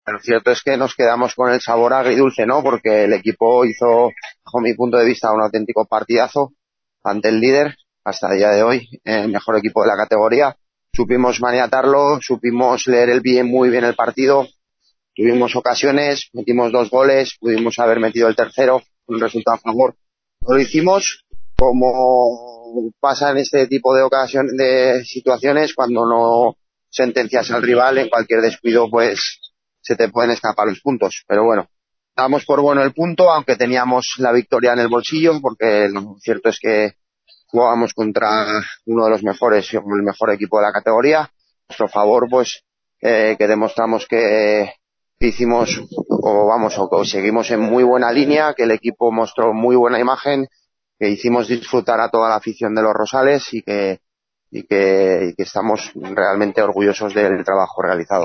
Lo cierto es que nos quedamos con el sabor agridulce, ¿no? Porque el equipo hizo, bajo mi punto de vista, un auténtico partidazo ante el líder, hasta el día de hoy, el mejor equipo de la categoría. Supimos maniatarlo, supimos leer muy bien el partido, tuvimos ocasiones, metimos 2 goles, pudimos haber metido el tercero, un resultado a favor. No lo hicimos, como pasa en este tipo de ocasiones, de situaciones, cuando no sentencias al rival, en cualquier descuido pues se te pueden escapar los puntos. Pero bueno, damos por bueno el punto, aunque teníamos la victoria en el bolsillo, porque lo cierto es que jugábamos contra uno de los mejores, el mejor equipo de la categoría. A nuestro favor, pues, que demostramos que hicimos, o que seguimos en muy buena línea, que el equipo mostró muy buena imagen, que hicimos disfrutar a toda la afición de los Rosales y que estamos realmente orgullosos del trabajo realizado.